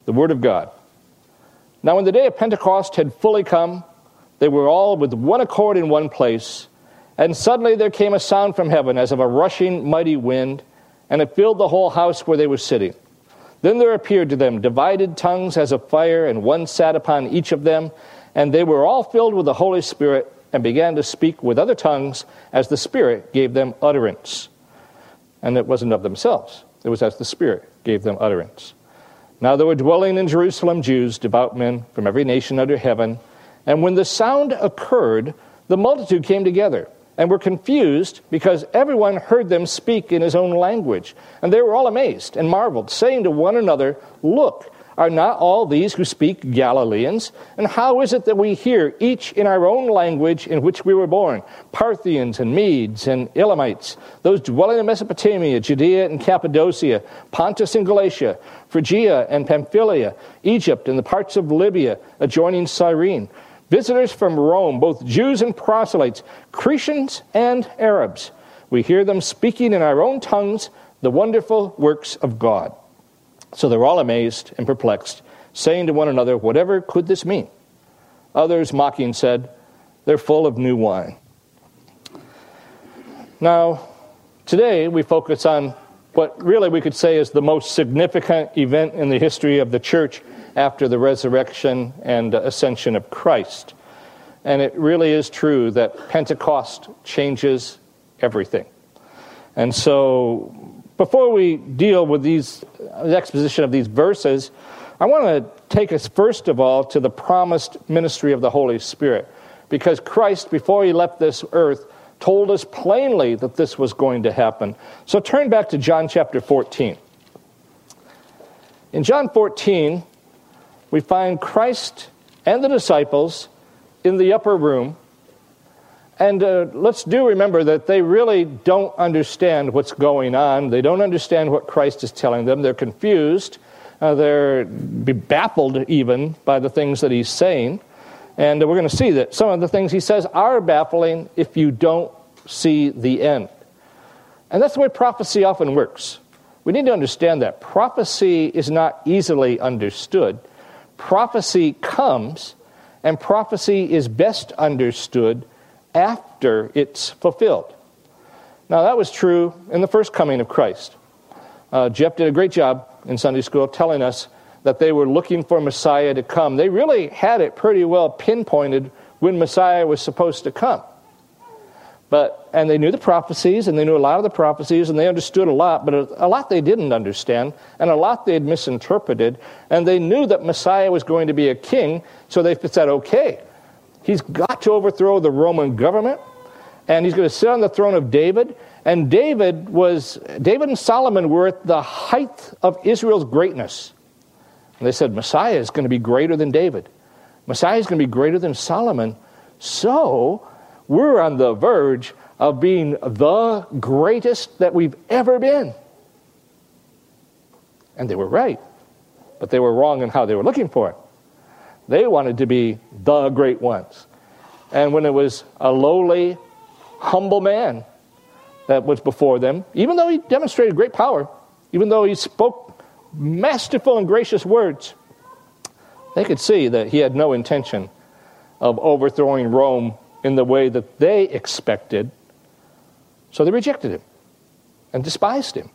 The Word of God. Now when the day of Pentecost had fully come, they were all with one accord in one place, and suddenly there came a sound from heaven as of a rushing mighty wind, and it filled the whole house where they were sitting. Then there appeared to them divided tongues as of fire, and one sat upon each of them, and they were all filled with the Holy Spirit, and began to speak with other tongues as the Spirit gave them utterance. And it wasn't of themselves. It was as the Spirit gave them utterance. Now there were dwelling in Jerusalem Jews, devout men from every nation under heaven. And when the sound occurred, the multitude came together and were confused because everyone heard them speak in his own language. And they were all amazed and marveled, saying to one another, "Look, are not all these who speak Galileans? And how is it that we hear each in our own language in which we were born? Parthians and Medes and Elamites, those dwelling in Mesopotamia, Judea and Cappadocia, Pontus and Galatia, Phrygia and Pamphylia, Egypt and the parts of Libya adjoining Cyrene, visitors from Rome, both Jews and proselytes, Cretians and Arabs. We hear them speaking in our own tongues the wonderful works of God." So they were all amazed and perplexed, saying to one another, "Whatever could this mean?" Others, mocking, said, "They're full of new wine." Now, today we focus on what really we could say is the most significant event in the history of the church after the resurrection and ascension of Christ. And it really is true that Pentecost changes everything. And so before we deal with the exposition of these verses, I want to take us first of all to the promised ministry of the Holy Spirit, because Christ, before he left this earth, told us plainly that this was going to happen. So turn back to John chapter 14. In John 14, we find Christ and the disciples in the upper room. And let's do remember that they really don't understand what's going on. They don't understand what Christ is telling them. They're confused. They're baffled even by the things that he's saying. And we're going to see that some of the things he says are baffling if you don't see the end. And that's the way prophecy often works. We need to understand that. Prophecy is not easily understood. Prophecy comes, and prophecy is best understood after it's fulfilled. Now, that was true in the first coming of Christ. Jeff did a great job in Sunday school telling us that they were looking for Messiah to come. They really had it pretty well pinpointed when Messiah was supposed to come. And they knew the prophecies, and they knew a lot of the prophecies, and they understood a lot, but a lot they didn't understand, and a lot they had misinterpreted, and they knew that Messiah was going to be a king, so they said, okay, he's got to overthrow the Roman government, and he's going to sit on the throne of David. And David and Solomon were at the height of Israel's greatness. And they said, Messiah is going to be greater than David. Messiah is going to be greater than Solomon. So we're on the verge of being the greatest that we've ever been. And they were right, but they were wrong in how they were looking for it. They wanted to be the great ones. And when it was a lowly, humble man that was before them, even though he demonstrated great power, even though he spoke masterful and gracious words, they could see that he had no intention of overthrowing Rome in the way that they expected. So they rejected him and despised him.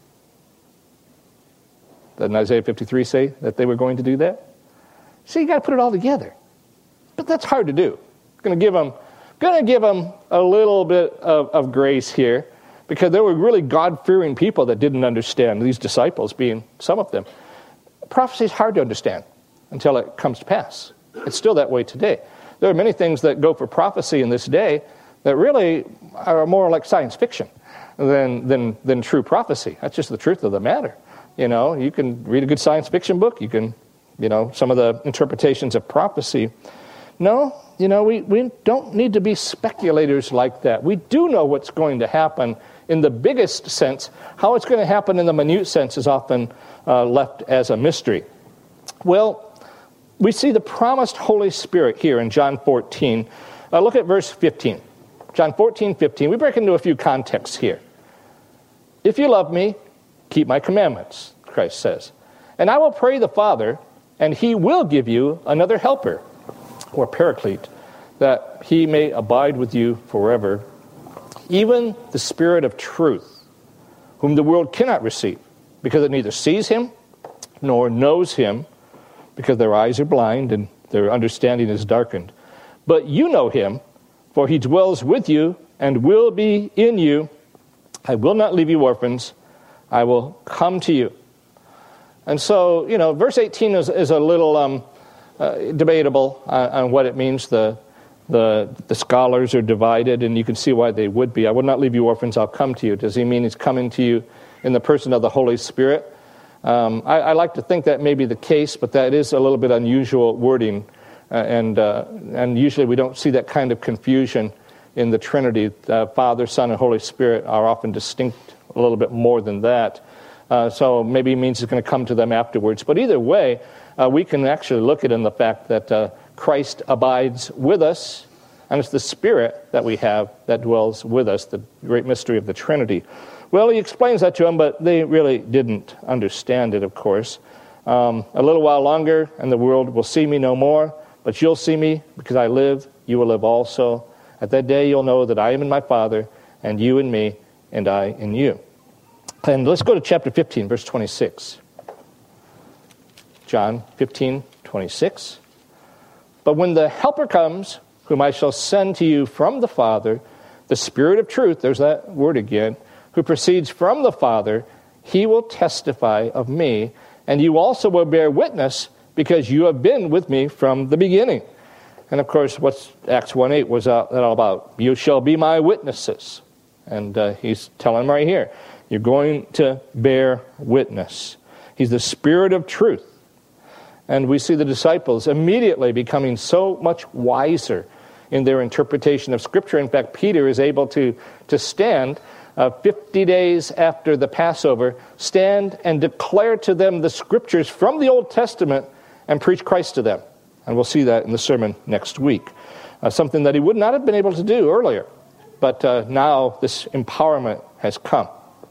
Doesn't Isaiah 53 say that they were going to do that? See, you got to put it all together. But that's hard to do. Going to give them a little bit of grace here, because there were really God-fearing people that didn't understand, these disciples being some of them. Prophecy is hard to understand until it comes to pass. It's still that way today. There are many things that go for prophecy in this day that really are more like science fiction than true prophecy. That's just the truth of the matter. You know, you can read a good science fiction book. You can, some of the interpretations of prophecy. No, we don't need to be speculators like that. We do know what's going to happen in the biggest sense. How it's going to happen in the minute sense is often left as a mystery. Well, we see the promised Holy Spirit here in John 14. Look at verse 15. John 14:15. We break into a few contexts here. If you love me, keep my commandments, Christ says. And I will pray the Father, and he will give you another helper, or paraclete, that he may abide with you forever, even the Spirit of truth, whom the world cannot receive, because it neither sees him nor knows him, because their eyes are blind and their understanding is darkened. But you know him, for he dwells with you and will be in you. I will not leave you orphans. I will come to you. And so, verse 18 is a little debatable on what it means. The scholars are divided, and you can see why they would be. I will not leave you orphans, I'll come to you. Does he mean he's coming to you in the person of the Holy Spirit? I like to think that may be the case, but that is a little bit unusual wording, and usually we don't see that kind of confusion in the Trinity. Father, Son, and Holy Spirit are often distinct a little bit more than that. So maybe it means he's going to come to them afterwards. But either way, we can actually look at it in the fact that Christ abides with us, and it's the Spirit that we have that dwells with us, the great mystery of the Trinity. Well, he explains that to them, but they really didn't understand it, of course. A little while longer, and the world will see me no more, but you'll see me, because I live, you will live also. At that day you'll know that I am in my Father, and you in me, and I in you. And let's go to chapter 15, verse 26. John 15, 26. But when the Helper comes, whom I shall send to you from the Father, the Spirit of truth, there's that word again, who proceeds from the Father, he will testify of me, and you also will bear witness, because you have been with me from the beginning. And of course, what's Acts 1:8 was that all about? You shall be my witnesses. And he's telling them right here, you're going to bear witness. He's the Spirit of truth. And we see the disciples immediately becoming so much wiser in their interpretation of Scripture. In fact, Peter is able to stand 50 days after the Passover, stand and declare to them the Scriptures from the Old Testament and preach Christ to them. And we'll see that in the sermon next week. Something that he would not have been able to do earlier. But now this empowerment has come.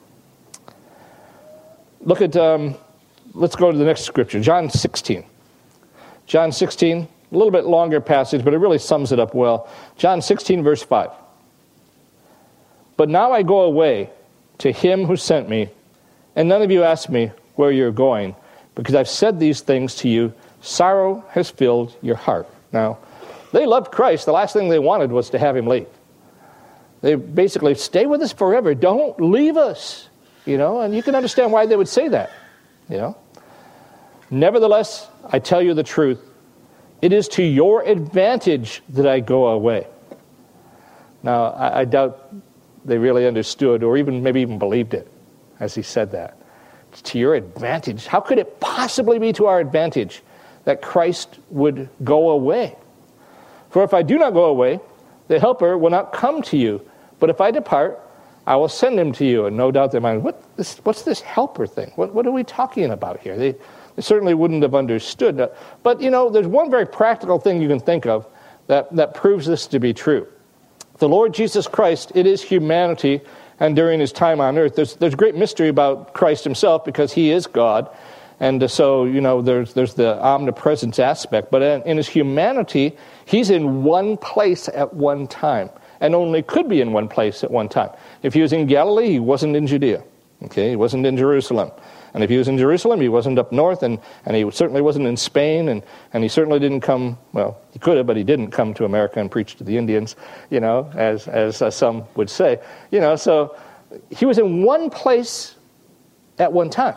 Look at, let's go to the next scripture, John 16. John 16, a little bit longer passage, but it really sums it up well. John 16, verse 5. But now I go away to him who sent me, and none of you ask me where you're going, because I've said these things to you. Sorrow has filled your heart. Now, they loved Christ. The last thing they wanted was to have him leave. They basically, stay with us forever. Don't leave us. And you can understand why they would say that. Nevertheless, I tell you the truth. It is to your advantage that I go away. Now, I doubt they really understood or maybe even believed it as he said that. It's to your advantage. How could it possibly be to our advantage that Christ would go away? For if I do not go away, the Helper will not come to you. But if I depart, I will send him to you. And no doubt their mind, what's this Helper thing? What are we talking about here? They certainly wouldn't have understood. But, there's one very practical thing you can think of that proves this to be true. The Lord Jesus Christ, it is humanity, and during his time on earth, there's great mystery about Christ himself because he is God. And so, there's the omnipresence aspect. But in his humanity, he's in one place at one time, and only could be in one place at one time. If he was in Galilee, he wasn't in Judea. Okay, he wasn't in Jerusalem. And if he was in Jerusalem, he wasn't up north, and he certainly wasn't in Spain, and he certainly didn't come, well, he could have, but he didn't come to America and preach to the Indians, as some would say. So he was in one place at one time.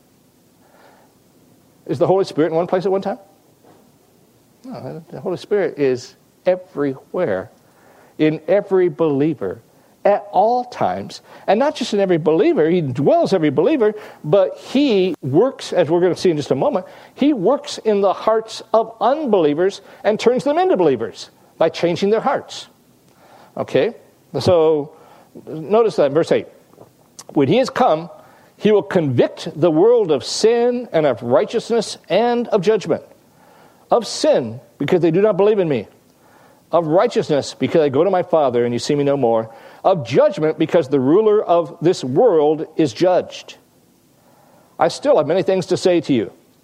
Is the Holy Spirit in one place at one time? No, the Holy Spirit is everywhere, in every believer, at all times. And not just in every believer, he dwells every believer, but he works, as we're going to see in just a moment, he works in the hearts of unbelievers and turns them into believers by changing their hearts. Okay? So, notice that in verse 8. When he has come, he will convict the world of sin and of righteousness and of judgment. Of sin, because they do not believe in me. Of righteousness, because I go to my Father and you see me no more. Of judgment, because the ruler of this world is judged. I still have many things to say to you,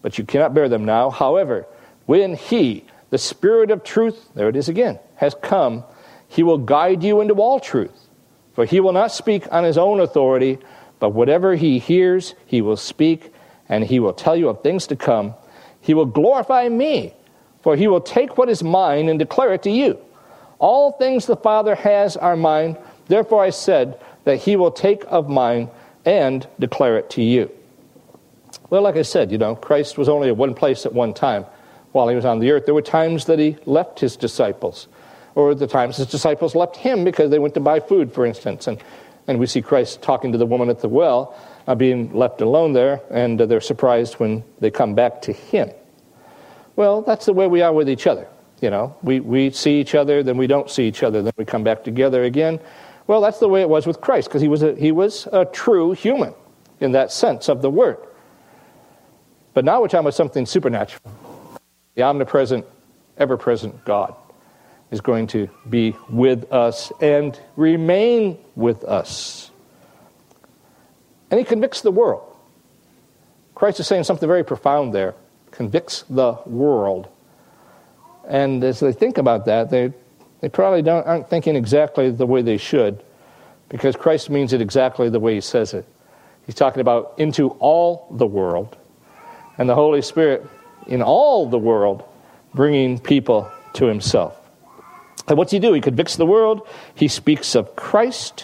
but you cannot bear them now. However, when he, the Spirit of truth, there it is again, has come, he will guide you into all truth. For he will not speak on his own authority, but whatever he hears, he will speak, and he will tell you of things to come. He will glorify me, for he will take what is mine and declare it to you. All things the Father has are mine. Therefore I said that he will take of mine and declare it to you. Well, like I said, Christ was only at one place at one time while he was on the earth. There were times that he left his disciples, or the times his disciples left him because they went to buy food, for instance. And we see Christ talking to the woman at the well, being left alone there, and they're surprised when they come back to him. Well, that's the way we are with each other. We see each other, then we don't see each other, then we come back together again. Well, that's the way it was with Christ, because he was a true human in that sense of the word. But now we're talking about something supernatural. The omnipresent, ever-present God is going to be with us and remain with us. And he convicts the world. Christ is saying something very profound there. Convicts the world. And as they think about that, they probably aren't thinking exactly the way they should, because Christ means it exactly the way he says it. He's talking about into all the world, and the Holy Spirit in all the world, bringing people to himself. And what's he do? He convicts the world. He speaks of Christ,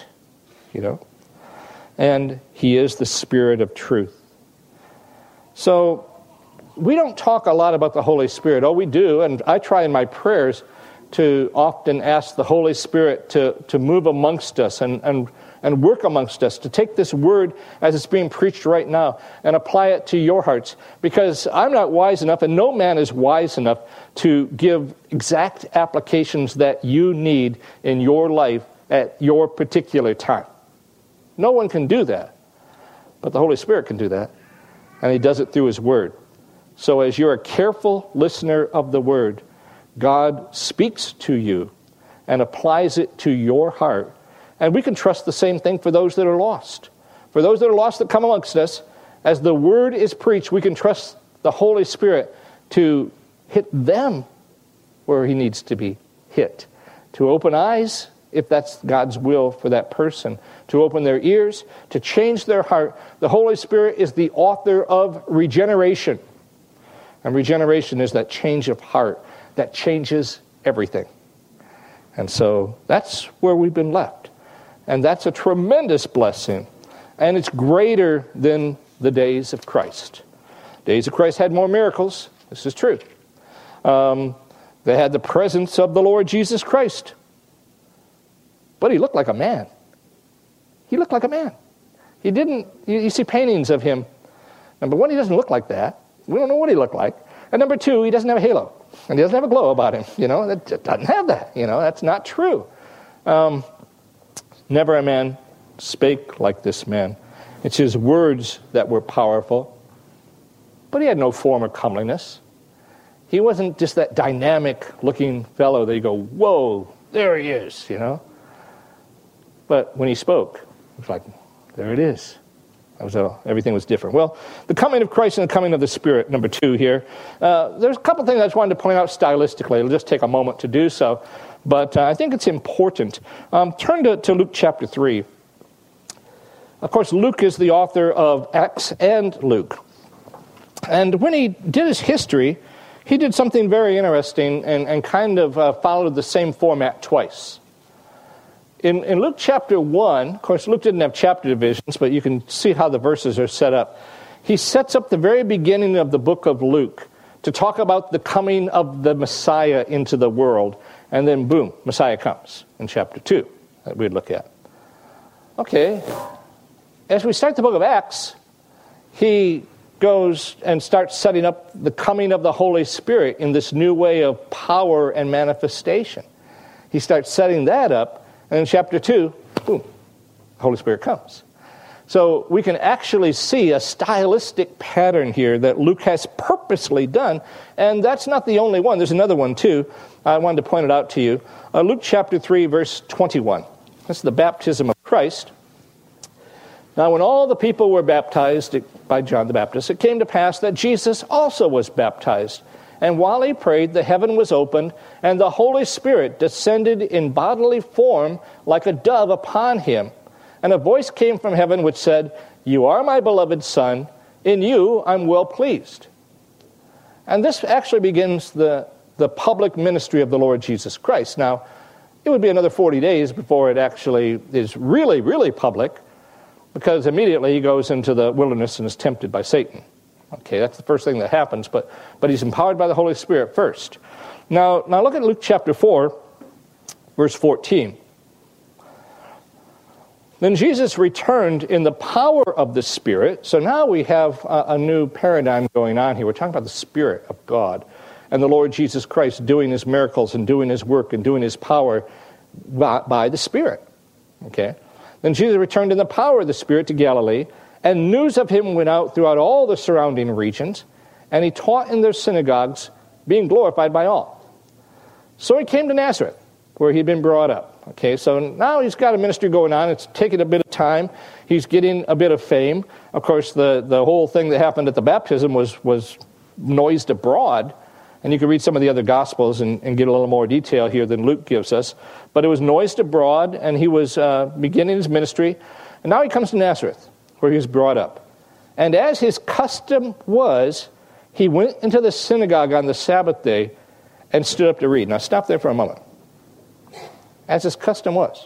and he is the Spirit of truth. So we don't talk a lot about the Holy Spirit. Oh, we do, and I try in my prayers to often ask the Holy Spirit to move amongst us and work amongst us, to take this word as it's being preached right now and apply it to your hearts. Because I'm not wise enough, and no man is wise enough to give exact applications that you need in your life at your particular time. No one can do that. But the Holy Spirit can do that. And he does it through his word. So as you're a careful listener of the word, God speaks to you and applies it to your heart. And we can trust the same thing for those that are lost. For those that are lost that come amongst us, as the word is preached, we can trust the Holy Spirit to hit them where he needs to be hit. To open eyes, if that's God's will for that person. To open their ears, to change their heart. The Holy Spirit is the author of regeneration. And regeneration is that change of heart that changes everything. And so that's where we've been left. And that's a tremendous blessing. And it's greater than the days of Christ. Days of Christ had more miracles. This is true. They had the presence of the Lord Jesus Christ. But he looked like a man. He looked like a man. He didn't, you see paintings of him. Number one, he doesn't look like that. We don't know what he looked like. And number two, he doesn't have a halo. And he doesn't have a glow about him. That doesn't have that. That's not true. Never a man spake like this man. It's his words that were powerful. But he had no form of comeliness. He wasn't just that dynamic-looking fellow that you go, whoa, there he is, But when he spoke, it was like, there it is. Everything was different. Well, the coming of Christ and the coming of the Spirit, number 2 here. There's a couple things I just wanted to point out stylistically. It'll just take a moment to do so. But I think it's important. Turn to Luke chapter 3. Of course, Luke is the author of Acts and Luke. And when he did his history, he did something very interesting and kind of followed the same format twice. In Luke chapter 1, of course, Luke didn't have chapter divisions, but you can see how the verses are set up. He sets up the very beginning of the book of Luke to talk about the coming of the Messiah into the world. And then, boom, Messiah comes in chapter 2 that we'd look at. Okay, as we start the book of Acts, he goes and starts setting up the coming of the Holy Spirit in this new way of power and manifestation. He starts setting that up. And in chapter 2, boom, the Holy Spirit comes. So we can actually see a stylistic pattern here that Luke has purposely done. And that's not the only one. There's another one too. I wanted to point it out to you. Luke chapter 3, verse 21. That's the baptism of Christ. Now when all the people were baptized, by John the Baptist, it came to pass that Jesus also was baptized. And while he prayed, the heaven was opened, and the Holy Spirit descended in bodily form like a dove upon him. And a voice came from heaven which said, "You are my beloved Son, in you I'm well pleased." And this actually begins the public ministry of the Lord Jesus Christ. Now, it would be another 40 days before it actually is really, really public, because immediately he goes into the wilderness and is tempted by Satan. Okay, that's the first thing that happens, but he's empowered by the Holy Spirit first. Now look at Luke chapter 4, verse 14. Then Jesus returned in the power of the Spirit. So now we have a new paradigm going on here. We're talking about the Spirit of God and the Lord Jesus Christ doing his miracles and doing his work and doing his power by the Spirit. Okay? Then Jesus returned in the power of the Spirit to Galilee, and news of him went out throughout all the surrounding regions, and he taught in their synagogues, being glorified by all. So he came to Nazareth, where he'd been brought up. Okay, so now he's got a ministry going on. It's taking a bit of time. He's getting a bit of fame. Of course, the whole thing that happened at the baptism was noised abroad. And you can read some of the other Gospels and get a little more detail here than Luke gives us. But it was noised abroad, and he was beginning his ministry. And now he comes to Nazareth, where he was brought up. And as his custom was, he went into the synagogue on the Sabbath day and stood up to read. Now stop there for a moment. As his custom was.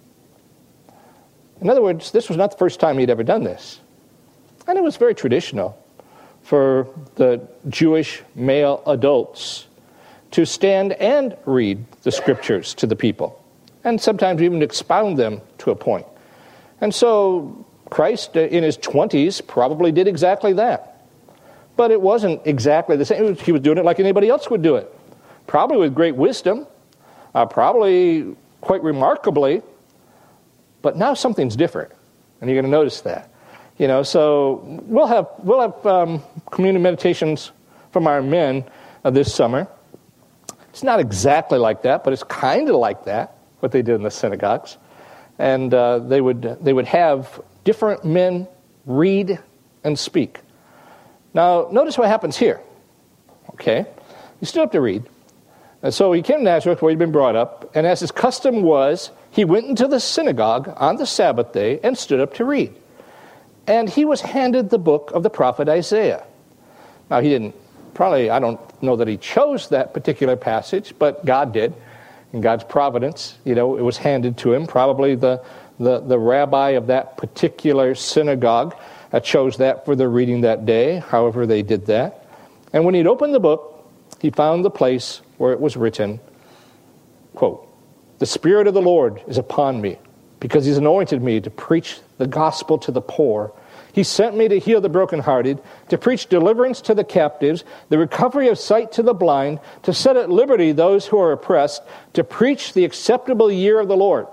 In other words, this was not the first time he'd ever done this. And it was very traditional for the Jewish male adults to stand and read the scriptures to the people, and sometimes even expound them to a point. And so Christ, in his 20s, probably did exactly that. But it wasn't exactly the same. He was doing it like anybody else would do it. Probably with great wisdom, probably quite remarkably, but now something's different, and you're going to notice that. So we'll have communion meditations from our men this summer. It's not exactly like that, but it's kind of like that, what they did in the synagogues. And they would have different men read and speak. Now, notice what happens here. Okay, you stood up to read. And so he came to Nazareth, where he'd been brought up, and as his custom was, he went into the synagogue on the Sabbath day and stood up to read. And he was handed the book of the prophet Isaiah. Now, he didn't, I don't know that he chose that particular passage, but God did. In God's providence, it was handed to him. Probably the rabbi of that particular synagogue chose that for their reading that day, however they did that. And when he'd opened the book, he found the place where it was written, quote, "The Spirit of the Lord is upon me, because he's anointed me to preach the gospel to the poor. He sent me to heal the brokenhearted, to preach deliverance to the captives, the recovery of sight to the blind, to set at liberty those who are oppressed, to preach the acceptable year of the Lord."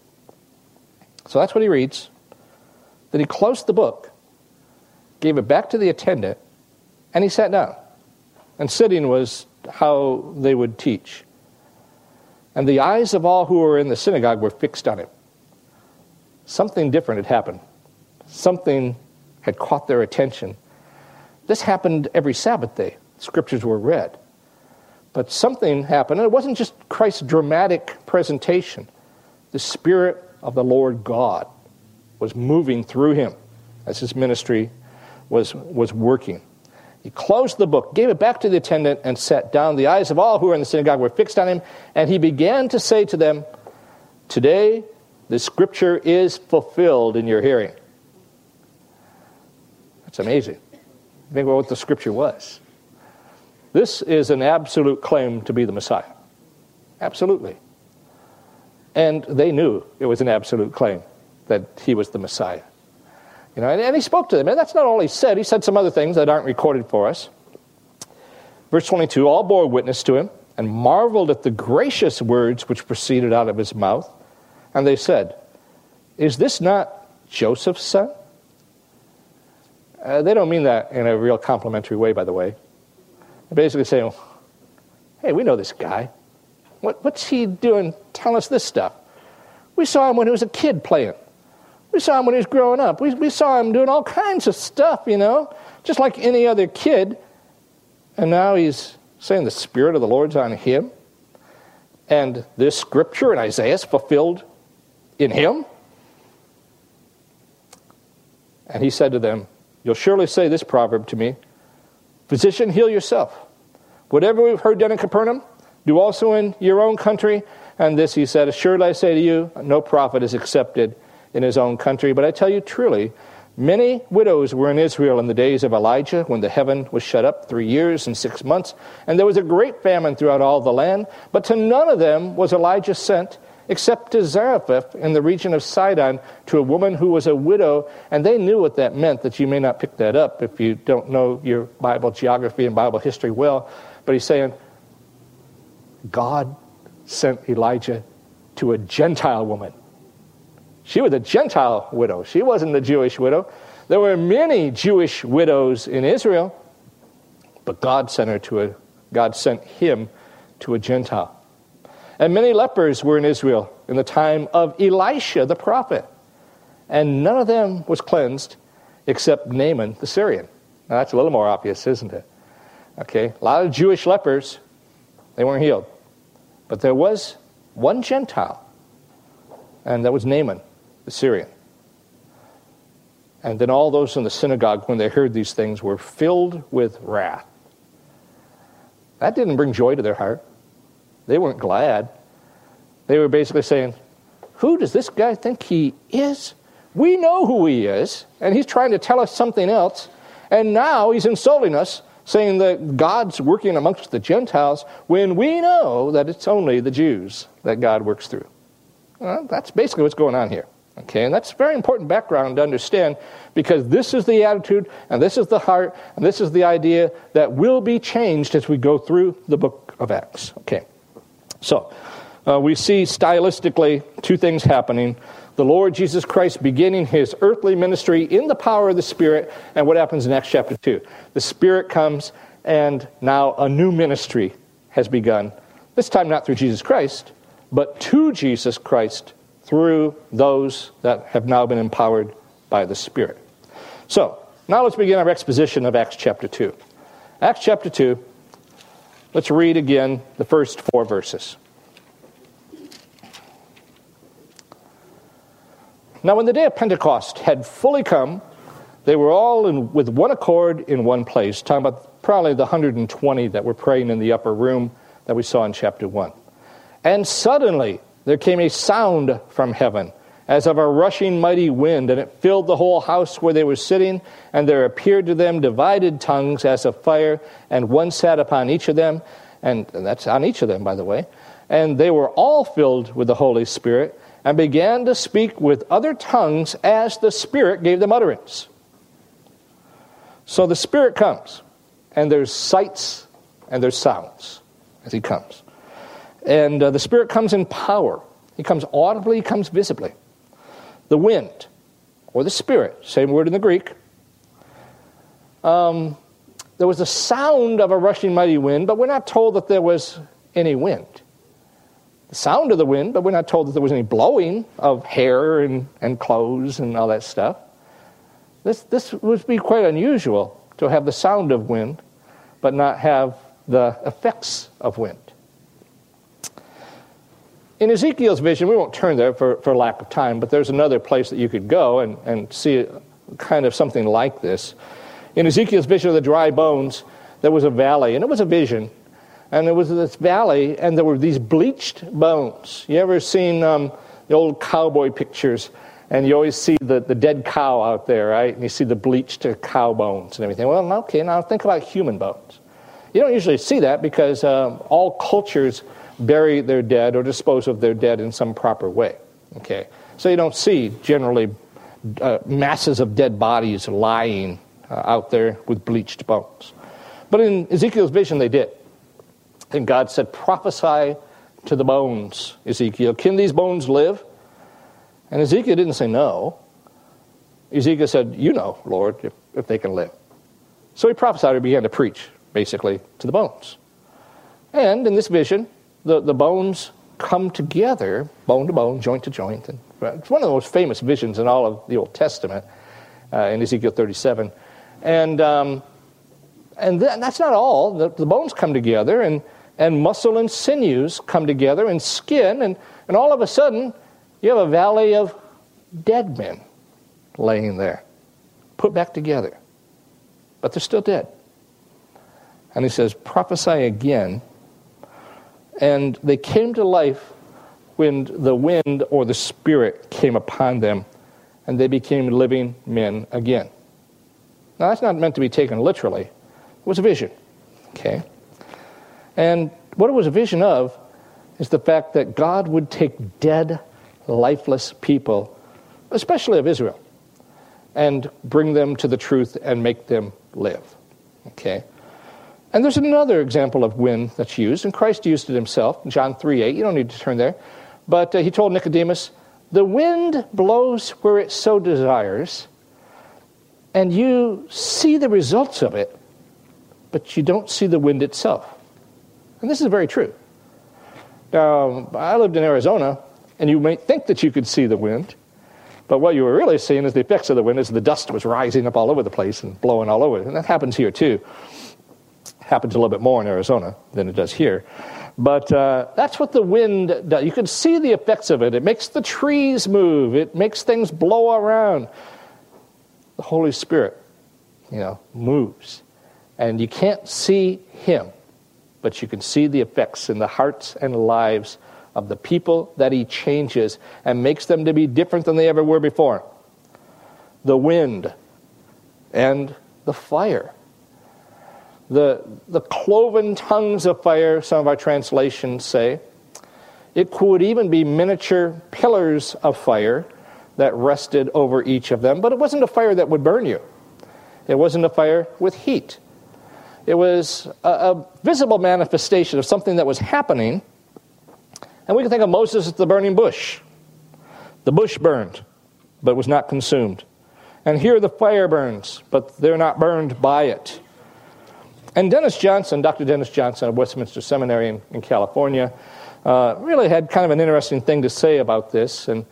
So that's what he reads. Then he closed the book, gave it back to the attendant, and he sat down. And sitting was how they would teach. And the eyes of all who were in the synagogue were fixed on him. Something different had happened. Something had caught their attention. This happened every Sabbath day. Scriptures were read. But something happened, and it wasn't just Christ's dramatic presentation. The Spirit of the Lord God was moving through him as his ministry was working. He closed the book, gave it back to the attendant, and sat down. The eyes of all who were in the synagogue were fixed on him, and he began to say to them, "Today the scripture is fulfilled in your hearing." That's amazing. Think about what the scripture was. This is an absolute claim to be the Messiah. Absolutely. And they knew it was an absolute claim that he was the Messiah. And he spoke to them. And that's not all he said. He said some other things that aren't recorded for us. Verse 22, all bore witness to him and marveled at the gracious words which proceeded out of his mouth. And they said, "Is this not Joseph's son?" They don't mean that in a real complimentary way, by the way. They're basically saying, "Hey, we know this guy. What's he doing telling us this stuff? We saw him when he was a kid playing. We saw him when he was growing up. We saw him doing all kinds of stuff, just like any other kid. And now he's saying the Spirit of the Lord's on him. And this scripture in Isaiah is fulfilled in him. And he said to them, you'll surely say this proverb to me, physician, heal yourself. Whatever we've heard done in Capernaum, do also in your own country. And this he said, assuredly I say to you, no prophet is accepted in his own country. But I tell you truly, many widows were in Israel in the days of Elijah, when the heaven was shut up 3 years and 6 months, and there was a great famine throughout all the land. But to none of them was Elijah sent, except to Zarephath in the region of Sidon, to a woman who was a widow. And they knew what that meant, that you may not pick that up if you don't know your Bible geography and Bible history well. But he's saying, God sent Elijah to a Gentile woman. She was a Gentile widow. She wasn't a Jewish widow. There were many Jewish widows in Israel, but God sent him to a Gentile. And many lepers were in Israel in the time of Elisha the prophet, and none of them was cleansed except Naaman the Syrian. Now that's a little more obvious, isn't it? Okay, a lot of Jewish lepers, they weren't healed. But there was one Gentile, and that was Naaman the Syrian. And then all those in the synagogue, when they heard these things, were filled with wrath. That didn't bring joy to their heart. They weren't glad. They were basically saying, who does this guy think he is? We know who he is, and he's trying to tell us something else. And now he's insulting us, saying that God's working amongst the Gentiles, when we know that it's only the Jews that God works through. Well, that's basically what's going on here. Okay, and that's a very important background to understand, because this is the attitude, and this is the heart, and this is the idea that will be changed as we go through the book of Acts. Okay, so we see stylistically two things happening. The Lord Jesus Christ beginning his earthly ministry in the power of the Spirit, and what happens in Acts chapter 2. The Spirit comes, and now a new ministry has begun. This time not through Jesus Christ, but to Jesus Christ through those that have now been empowered by the Spirit. So, now let's begin our exposition of Acts chapter 2. Acts chapter 2, let's read again the first 4 verses. Now when the day of Pentecost had fully come, they were all with one accord in one place. Talking about probably the 120 that were praying in the upper room that we saw in chapter 1. And suddenly there came a sound from heaven, as of a rushing mighty wind, and it filled the whole house where they were sitting. And there appeared to them divided tongues as of fire, and one sat upon each of them, and that's on each of them, by the way. And they were all filled with the Holy Spirit, and began to speak with other tongues as the Spirit gave them utterance. So the Spirit comes, and there's sights and there's sounds as he comes. And the Spirit comes in power. He comes audibly, he comes visibly. The wind, or the Spirit, same word in the Greek. There was a sound of a rushing mighty wind, but we're not told that there was any wind. The sound of the wind, but we're not told that there was any blowing of hair and clothes and all that stuff. This would be quite unusual, to have the sound of wind, but not have the effects of wind. In Ezekiel's vision, we won't turn there for lack of time, but there's another place that you could go and see kind of something like this. In Ezekiel's vision of the dry bones, there was a valley, and it was a vision. And there was this valley, and there were these bleached bones. You ever seen the old cowboy pictures, and you always see the dead cow out there, right? And you see the bleached cow bones and everything. Well, okay, now think about human bones. You don't usually see that because all cultures bury their dead or dispose of their dead in some proper way. Okay, so you don't see generally masses of dead bodies lying out there with bleached bones. But in Ezekiel's vision, they did. And God said, prophesy to the bones, Ezekiel. Can these bones live? And Ezekiel didn't say no. Ezekiel said, you know, Lord, if they can live. So he prophesied or began to preach, basically, to the bones. And in this vision, the bones come together, bone to bone, joint to joint, and It's one of the most famous visions in all of the Old Testament, in Ezekiel 37. And that's not all. The bones come together, and muscle and sinews come together, and skin, and all of a sudden, you have a valley of dead men laying there, put back together. But they're still dead. And he says, prophesy again. And they came to life when the wind or the Spirit came upon them, and they became living men again. Now, that's not meant to be taken literally. It was a vision, okay? And what it was a vision of is the fact that God would take dead, lifeless people, especially of Israel, and bring them to the truth and make them live, okay? And there's another example of wind that's used, and Christ used it himself, John 3:8. You don't need to turn there. But he told Nicodemus, the wind blows where it so desires, and you see the results of it, but you don't see the wind itself. And this is very true. Now, I lived in Arizona, and you might think that you could see the wind, but what you were really seeing is the effects of the wind, as the dust was rising up all over the place and blowing all over. And that happens here, too. Happens a little bit more in Arizona than it does here. But that's what the wind does. You can see the effects of it. It makes the trees move. It makes things blow around. The Holy Spirit, moves. And you can't see him, but you can see the effects in the hearts and lives of the people that he changes and makes them to be different than they ever were before. The wind and the fire. The cloven tongues of fire, some of our translations say. It could even be miniature pillars of fire that rested over each of them. But it wasn't a fire that would burn you. It wasn't a fire with heat. It was a visible manifestation of something that was happening. And we can think of Moses at the burning bush. The bush burned, but was not consumed. And here the fire burns, but they're not burned by it. And Dr. Dennis Johnson of Westminster Seminary in California, really had kind of an interesting thing to say about this. And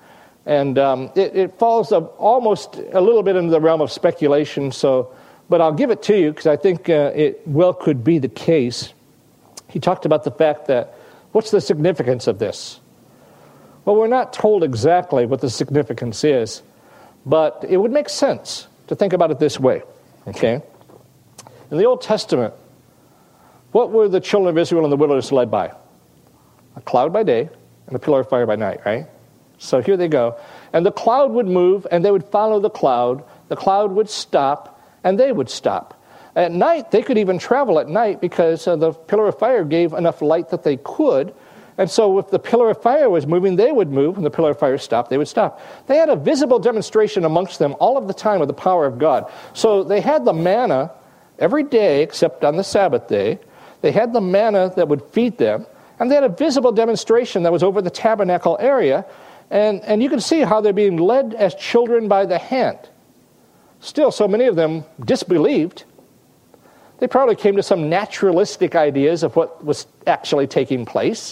it falls almost a little bit into the realm of speculation, but I'll give it to you because I think it well could be the case. He talked about the fact that, what's the significance of this? Well, we're not told exactly what the significance is, but it would make sense to think about it this way, okay? In the Old Testament, what were the children of Israel in the wilderness led by? A cloud by day and a pillar of fire by night, right? So here they go. And the cloud would move, and they would follow the cloud. The cloud would stop, and they would stop. At night, they could even travel at night because the pillar of fire gave enough light that they could. And so if the pillar of fire was moving, they would move. When the pillar of fire stopped, they would stop. They had a visible demonstration amongst them all of the time of the power of God. So they had the manna every day except on the Sabbath day. They had the manna that would feed them. And they had a visible demonstration that was over the tabernacle area. And you can see how they're being led as children by the hand. Still, so many of them disbelieved. They probably came to some naturalistic ideas of what was actually taking place.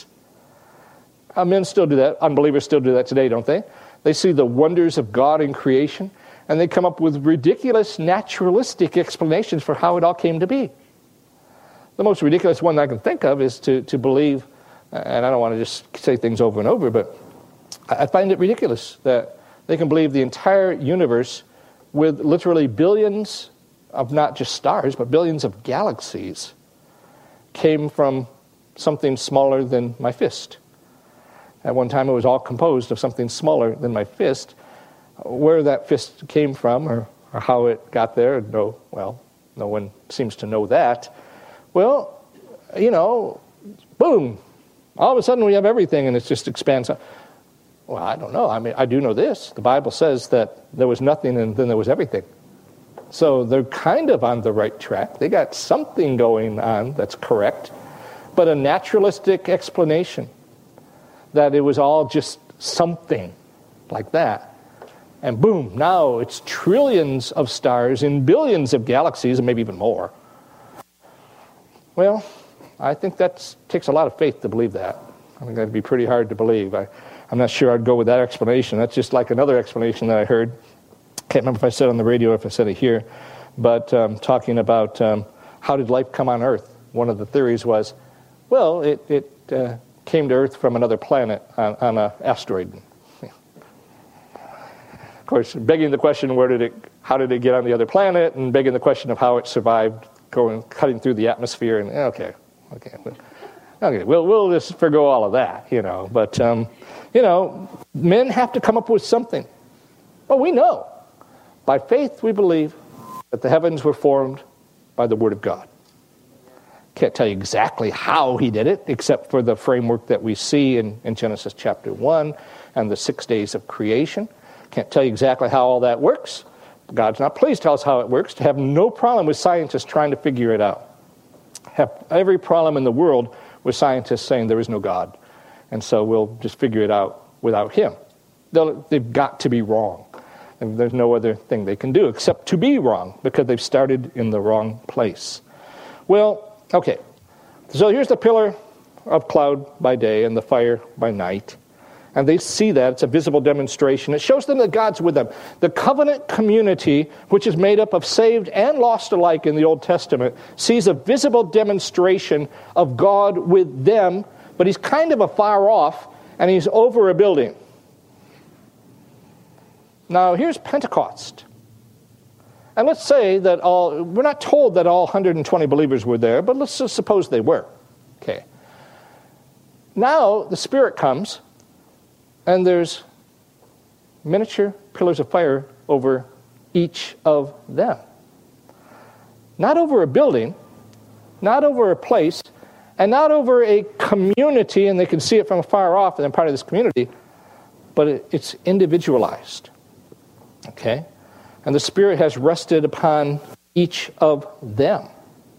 Men still do that. Unbelievers still do that today, don't they? They see the wonders of God in creation, and they come up with ridiculous naturalistic explanations for how it all came to be. The most ridiculous one I can think of is to believe, and I don't want to just say things over and over, but I find it ridiculous that they can believe the entire universe with literally billions of not just stars, but billions of galaxies came from something smaller than my fist. At one time, it was all composed of something smaller than my fist. Where that fist came from or how it got there, no one seems to know that. Well, boom. All of a sudden, we have everything, and it just expands. Well, I don't know. I mean, I do know this. The Bible says that there was nothing, and then there was everything. So they're kind of on the right track. They got something going on that's correct, but a naturalistic explanation that it was all just something like that. And boom, now it's trillions of stars in billions of galaxies, and maybe even more. Well, I think that takes a lot of faith to believe that. I think that'd be pretty hard to believe. I'm not sure I'd go with that explanation. That's just like another explanation that I heard. Can't remember if I said it on the radio or if I said it here, but talking about how did life come on Earth? One of the theories was, well, it came to Earth from another planet on an asteroid. Of course, begging the question, how did it get on the other planet, and begging the question of how it survived cutting through the atmosphere. And okay, we'll just forgo all of that, But men have to come up with something. Well, we know. By faith, we believe that the heavens were formed by the Word of God. Can't tell you exactly how he did it, except for the framework that we see in Genesis chapter 1 and the 6 days of creation. Can't tell you exactly how all that works. God's not pleased to tell us how it works. To have no problem with scientists trying to figure it out. Have every problem in the world with scientists saying there is no God. And so we'll just figure it out without him. They've got to be wrong. And there's no other thing they can do except to be wrong, because they've started in the wrong place. Well, okay. So here's the pillar of cloud by day and the fire by night. And they see that. It's a visible demonstration. It shows them that God's with them. The covenant community, which is made up of saved and lost alike in the Old Testament, sees a visible demonstration of God with them, but he's kind of afar off, and he's over a building. Now, here's Pentecost. And let's say that we're not told that all 120 believers were there, but let's just suppose they were. Okay. Now, the Spirit comes, and there's miniature pillars of fire over each of them. Not over a building, not over a place, and not over a community, and they can see it from afar off, and they're part of this community, but it's individualized. Okay? And the Spirit has rested upon each of them.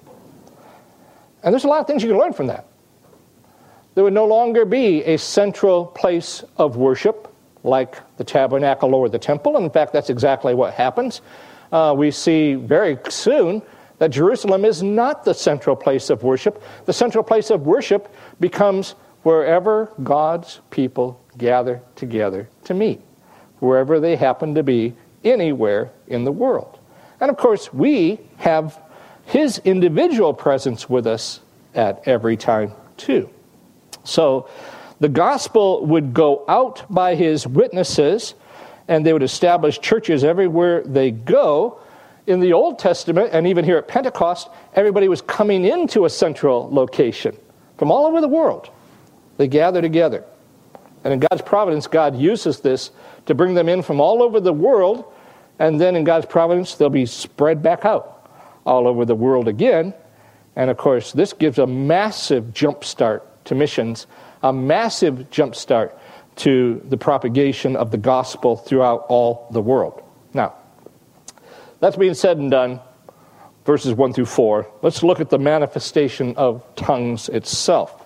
And there's a lot of things you can learn from that. There would no longer be a central place of worship like the tabernacle or the temple. And in fact, that's exactly what happens. We see very soon that Jerusalem is not the central place of worship. The central place of worship becomes wherever God's people gather together to meet, wherever they happen to be, anywhere in the world. And of course, we have his individual presence with us at every time too. So the gospel would go out by his witnesses, and they would establish churches everywhere they go. In the Old Testament, and even here at Pentecost, everybody was coming into a central location from all over the world. They gather together. And in God's providence, God uses this to bring them in from all over the world, and then in God's providence, they'll be spread back out all over the world again. And of course, this gives a massive jump start to missions, a massive jump start to the propagation of the gospel throughout all the world. Now, that's being said and done, verses 1 through 4. Let's look at the manifestation of tongues itself.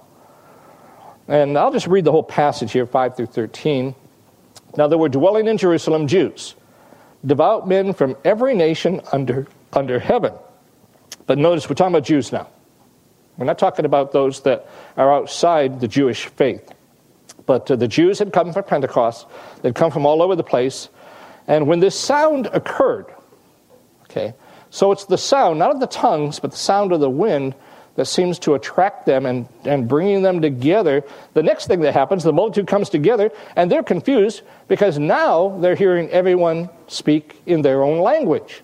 And I'll just read the whole passage here, 5 through 13. Now there were dwelling in Jerusalem Jews, devout men from every nation under heaven. But notice, we're talking about Jews now. We're not talking about those that are outside the Jewish faith. But the Jews had come from Pentecost. They'd come from all over the place. And when this sound occurred, okay, so it's the sound, not of the tongues, but the sound of the wind that seems to attract them and bringing them together. The next thing that happens, the multitude comes together, and they're confused because now they're hearing everyone speak in their own language.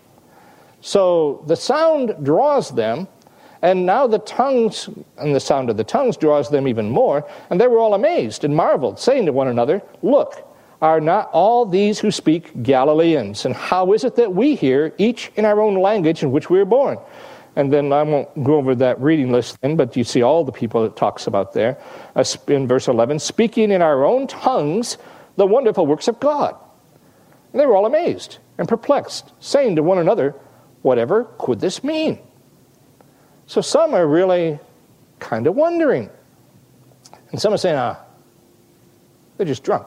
So the sound draws them, and now the tongues, and the sound of the tongues draws them even more, and they were all amazed and marveled, saying to one another, "Look, are not all these who speak Galileans? And how is it that we hear, each in our own language in which we were born?" And then I won't go over that reading list then, but you see all the people it talks about there. In verse 11, speaking in our own tongues the wonderful works of God. And they were all amazed and perplexed, saying to one another, "Whatever could this mean?" So some are really kind of wondering. And some are saying, they're just drunk.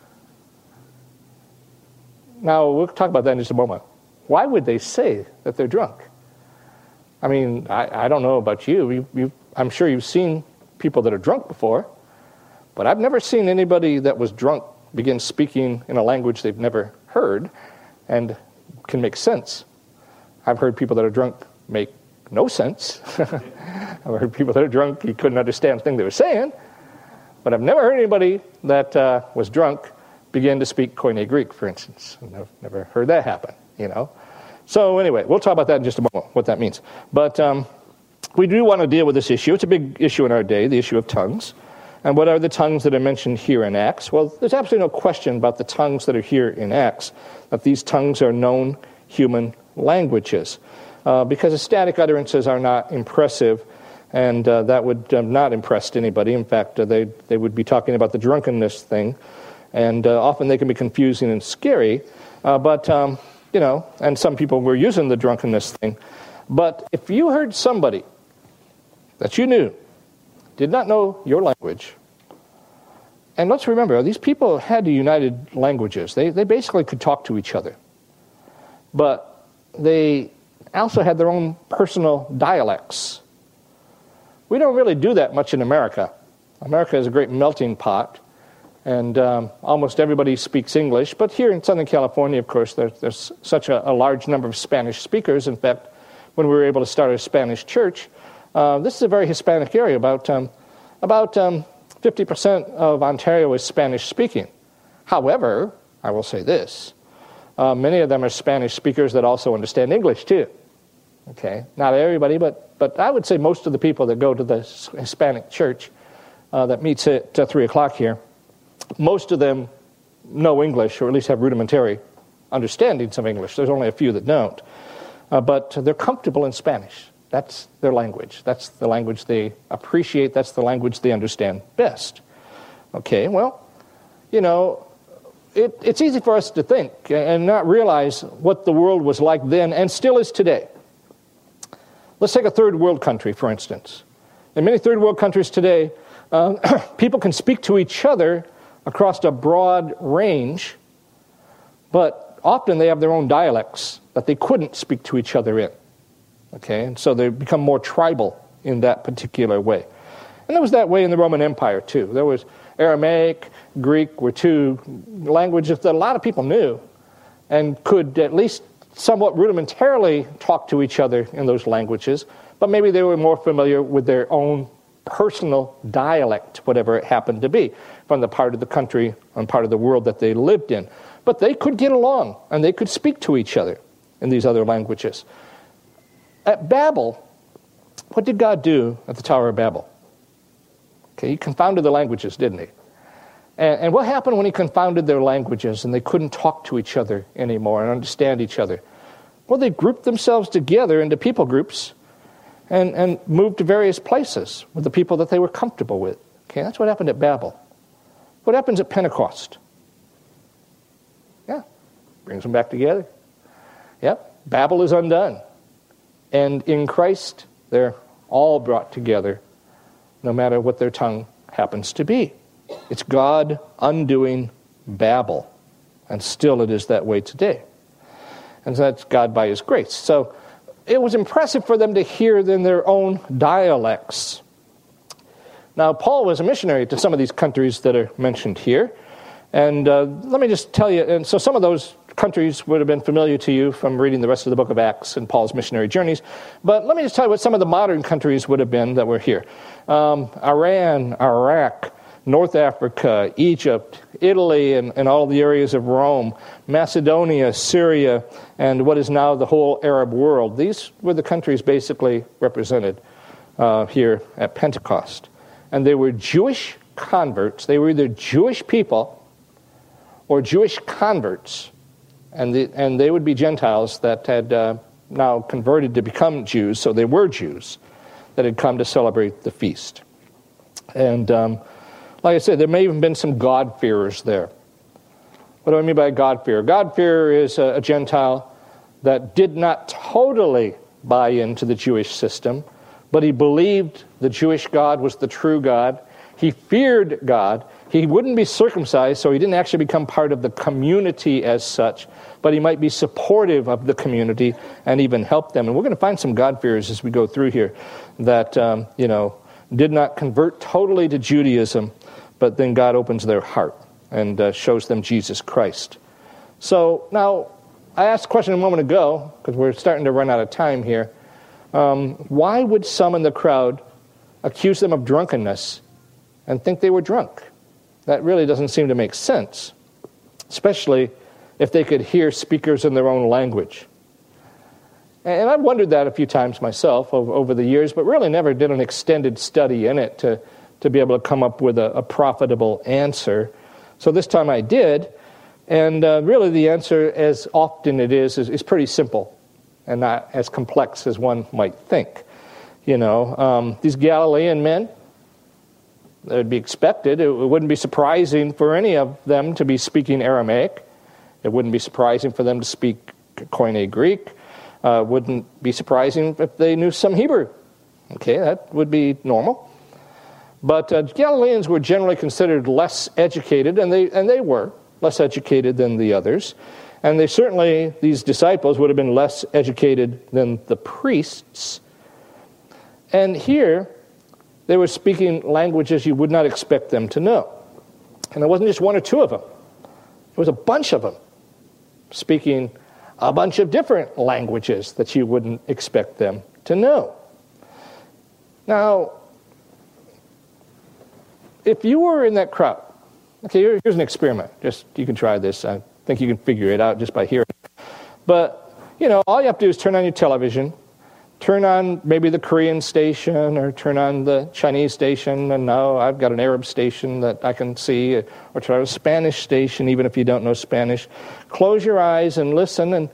Now, we'll talk about that in just a moment. Why would they say that they're drunk? I mean, I don't know about you. I'm sure you've seen people that are drunk before. But I've never seen anybody that was drunk begin speaking in a language they've never heard and can make sense. I've heard people that are drunk make no sense. I've heard people that are drunk, you couldn't understand the thing they were saying. But I've never heard anybody that was drunk begin to speak Koine Greek, for instance. I've never heard that happen, So anyway, we'll talk about that in just a moment, what that means. But we do want to deal with this issue. It's a big issue in our day, the issue of tongues. And what are the tongues that are mentioned here in Acts? Well, there's absolutely no question about the tongues that are here in Acts, that these tongues are known human languages. Because ecstatic utterances are not impressive, and that would not impress anybody. In fact, they would be talking about the drunkenness thing, and often they can be confusing and scary. But and some people were using the drunkenness thing. But if you heard somebody that you knew did not know your language, and let's remember, these people had united languages. They basically could talk to each other. But they also had their own personal dialects. We don't really do that much in America. America is a great melting pot, and almost everybody speaks English. But here in Southern California, of course, there's such a large number of Spanish speakers. In fact, when we were able to start a Spanish church, this is a very Hispanic area. About 50% of Ontario is Spanish-speaking. However, I will say this, many of them are Spanish speakers that also understand English, too. Okay, not everybody, but I would say most of the people that go to the Hispanic church that meets at 3 o'clock here, most of them know English, or at least have rudimentary understandings of English. There's only a few that don't. But they're comfortable in Spanish. That's their language. That's the language they appreciate. That's the language they understand best. Okay, well, it's easy for us to think and not realize what the world was like then and still is today. Let's take a third world country, for instance. In many third world countries today, people can speak to each other across a broad range, but often they have their own dialects that they couldn't speak to each other in. Okay, and so they become more tribal in that particular way. And it was that way in the Roman Empire, too. There was Aramaic, Greek were two languages that a lot of people knew and could at least somewhat rudimentarily talk to each other in those languages, but maybe they were more familiar with their own personal dialect, whatever it happened to be, from the part of the country and part of the world that they lived in. But they could get along, and they could speak to each other in these other languages. At Babel, what did God do at the Tower of Babel? Okay, he confounded the languages, didn't he? And what happened when he confounded their languages and they couldn't talk to each other anymore and understand each other? Well, they grouped themselves together into people groups and moved to various places with the people that they were comfortable with. Okay, that's what happened at Babel. What happens at Pentecost? Yeah, brings them back together. Yep, Babel is undone. And in Christ, they're all brought together, no matter what their tongue happens to be. It's God undoing Babel, and still it is that way today. And that's God by his grace. So it was impressive for them to hear in their own dialects. Now, Paul was a missionary to some of these countries that are mentioned here. And let me just tell you, and so some of those countries would have been familiar to you from reading the rest of the book of Acts and Paul's missionary journeys. But let me just tell you what some of the modern countries would have been that were here. Iran, Iraq, North Africa, Egypt, Italy, and all the areas of Rome, Macedonia, Syria, and what is now the whole Arab world. These were the countries basically represented here at Pentecost. And they were Jewish converts. They were either Jewish people or Jewish converts. And they would be Gentiles that had now converted to become Jews, so they were Jews that had come to celebrate the feast. And like I said, there may even been some God-fearers there. What do I mean by God-fearer? God-fearer is a Gentile that did not totally buy into the Jewish system, but he believed the Jewish God was the true God. He feared God. He wouldn't be circumcised, so he didn't actually become part of the community as such, but he might be supportive of the community and even help them. And we're going to find some God-fearers as we go through here that, did not convert totally to Judaism, but then God opens their heart and shows them Jesus Christ. So now, I asked a question a moment ago, because we're starting to run out of time here. Why would some in the crowd accuse them of drunkenness and think they were drunk? That really doesn't seem to make sense, especially if they could hear speakers in their own language. And I've wondered that a few times myself over the years, but really never did an extended study in it to be able to come up with a profitable answer. So this time I did, and really the answer, as often it is pretty simple and not as complex as one might think. These Galilean men, it would be expected. It wouldn't be surprising for any of them to be speaking Aramaic. It wouldn't be surprising for them to speak Koine Greek. Wouldn't be surprising if they knew some Hebrew. Okay, that would be normal. But Galileans were generally considered less educated, and they were less educated than the others. And these disciples would have been less educated than the priests. And here, they were speaking languages you would not expect them to know. And it wasn't just one or two of them. It was a bunch of them speaking a bunch of different languages that you wouldn't expect them to know. Now, if you were in that crowd, okay, here's an experiment. You can try this. I think you can figure it out just by hearing it. But, all you have to do is turn on your television, turn on maybe the Korean station, or turn on the Chinese station, and now I've got an Arab station that I can see, or try a Spanish station, even if you don't know Spanish. Close your eyes and listen,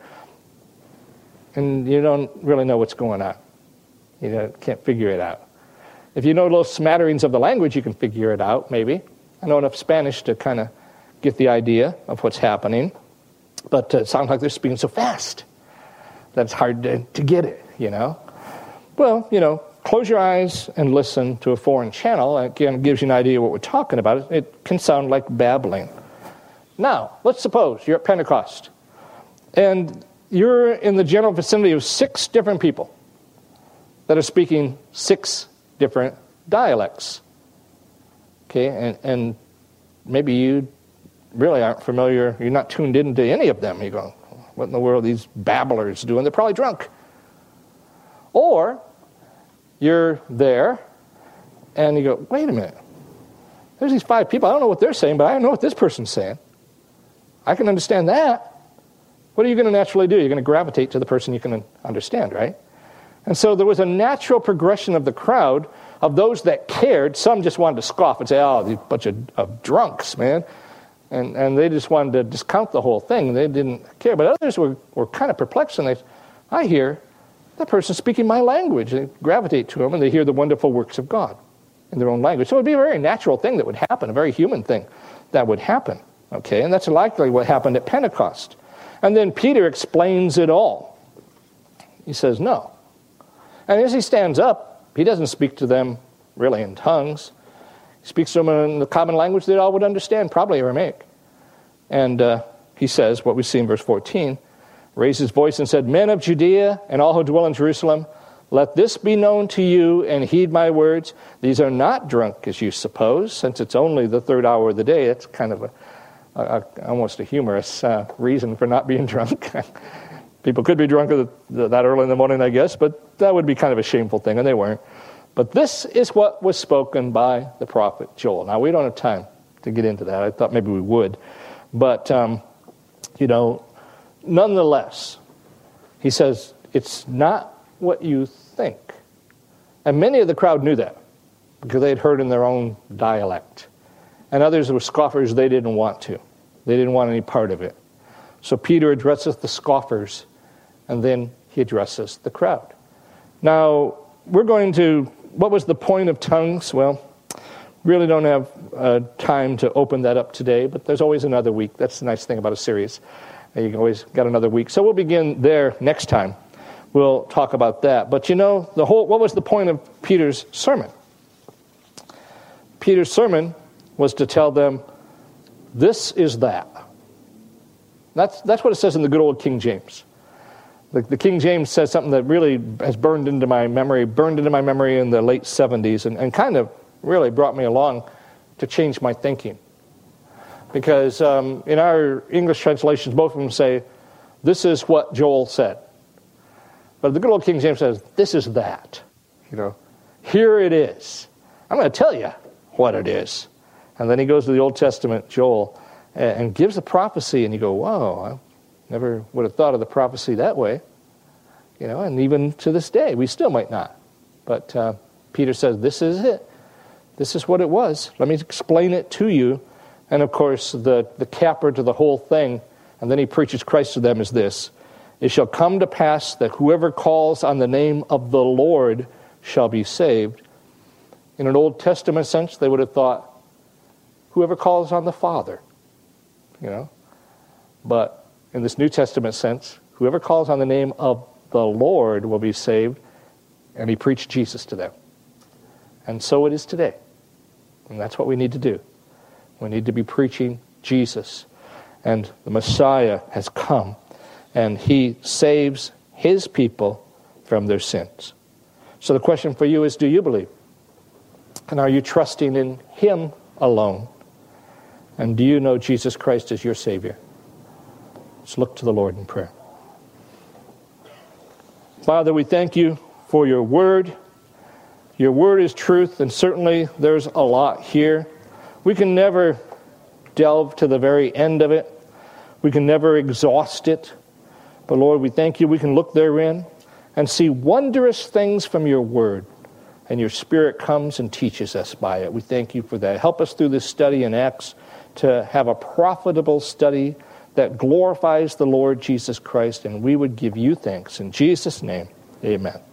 and you don't really know what's going on. You can't figure it out. If you know little smatterings of the language, you can figure it out, maybe. I know enough Spanish to kind of get the idea of what's happening, but it sounds like they're speaking so fast that it's hard to get it. Well, close your eyes and listen to a foreign channel. Again, it gives you an idea what we're talking about. It can sound like babbling. Now, let's suppose you're at Pentecost, and you're in the general vicinity of 6 different people that are speaking 6 different dialects. Okay, and maybe you really aren't familiar, you're not tuned into any of them. You go, what in the world are these babblers doing? They're probably drunk. Or you're there, and you go, wait a minute. There's these 5 people. I don't know what they're saying, but I know what this person's saying. I can understand that. What are you going to naturally do? You're going to gravitate to the person you can understand, right? And so there was a natural progression of the crowd, of those that cared. Some just wanted to scoff and say, oh, these bunch of drunks, man. And they just wanted to discount the whole thing. They didn't care. But others were kind of perplexed, and I hear that person speaking my language. They gravitate to him, and they hear the wonderful works of God in their own language. So it would be a very natural thing that would happen, a very human thing that would happen. Okay, and that's likely what happened at Pentecost. And then Peter explains it all. He says, no. And as he stands up, he doesn't speak to them really in tongues. He speaks to them in the common language they all would understand, probably Aramaic. And he says, what we see in verse 14, raised his voice and said, men of Judea and all who dwell in Jerusalem, let this be known to you and heed my words. These are not drunk, as you suppose, since it's only the 3rd hour of the day. It's kind of almost a humorous reason for not being drunk. People could be drunk that early in the morning, I guess, but that would be kind of a shameful thing, and they weren't. But this is what was spoken by the prophet Joel. Now, we don't have time to get into that. I thought maybe we would. But, nonetheless, he says, it's not what you think. And many of the crowd knew that because they had heard in their own dialect. And others were scoffers. They didn't want to. They didn't want any part of it. So Peter addresses the scoffers, and then he addresses the crowd. Now, what was the point of tongues? Well, really don't have time to open that up today, but there's always another week. That's the nice thing about a series. You always got another week. So we'll begin there next time. We'll talk about that. But what was the point of Peter's sermon? Peter's sermon was to tell them, this is that. That's what it says in the good old King James. The King James says something that really has burned into my memory in the late 70s, and kind of really brought me along to change my thinking. Because in our English translations, both of them say, this is what Joel said. But the good old King James says, this is that. Here it is. I'm going to tell you what it is. And then he goes to the Old Testament, Joel, and gives a prophecy, and you go, whoa, I never would have thought of the prophecy that way. And even to this day, we still might not. But Peter says, this is it. This is what it was. Let me explain it to you. And of course, the capper to the whole thing, and then he preaches Christ to them, is this: it shall come to pass that whoever calls on the name of the Lord shall be saved. In an Old Testament sense, they would have thought, whoever calls on the Father. But in this New Testament sense, whoever calls on the name of the Lord will be saved. And he preached Jesus to them. And so it is today. And that's what we need to do. We need to be preaching Jesus. And the Messiah has come. And he saves his people from their sins. So the question for you is, do you believe? And are you trusting in him alone? And do you know Jesus Christ as your Savior? Let's look to the Lord in prayer. Father, we thank you for your word. Your word is truth, and certainly there's a lot here. We can never delve to the very end of it. We can never exhaust it. But Lord, we thank you we can look therein and see wondrous things from your word. And your Spirit comes and teaches us by it. We thank you for that. Help us through this study in Acts to have a profitable study that glorifies the Lord Jesus Christ, and we would give you thanks. In Jesus' name, amen.